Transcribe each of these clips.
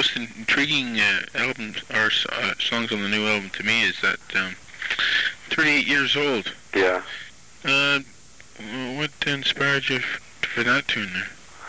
most intriguing albums or songs on the new album to me is that 38 Years Old. Yeah. What inspired you for that tune there?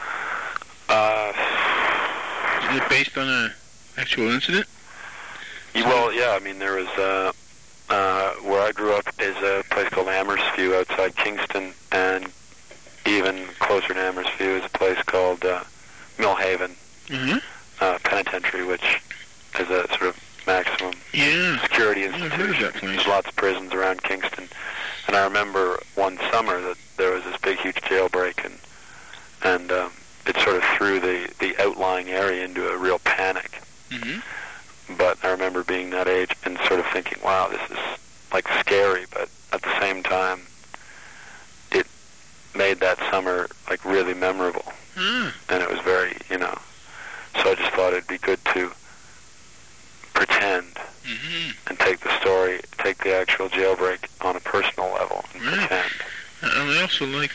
Is it based on an actual incident? Well, yeah, I mean, there was, where I grew up is a place called Amersfoort outside Kingston, and even closer to Amersfoort is a place called Millhaven Penitentiary, which is a sort of maximum security institution. There's lots of prisons around Kingston. And I remember one summer that there was this big, huge jailbreak, and it sort of threw the outlying area into a real panic. But I remember being that age and sort of thinking, wow, this is like scary, but at the same time, it made that summer like really memorable. And it was very, so I just thought it'd be good to pretend and take the actual jailbreak on a personal level and pretend. And I also like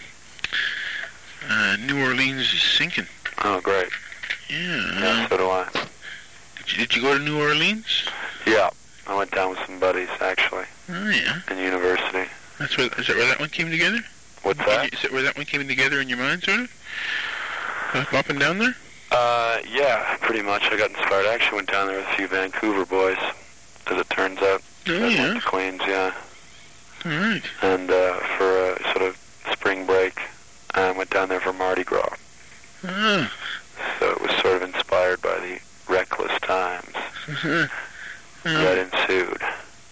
New Orleans is Sinking. Oh, great. Yeah, so do I. Did you go to New Orleans? Yeah, I went down with some buddies, actually. Oh, yeah. In university. Is that where that one came together? What's that? Is that where that one came together in your mind, sort of? Popping down there? Yeah, pretty much. I got inspired. I actually went down there with a few Vancouver boys, as it turns out. Oh, yeah. Went to Queens, yeah. All right. And for a sort of spring break, I went down there for Mardi Gras. Ah. So it was sort of inspired by the reckless times that ensued.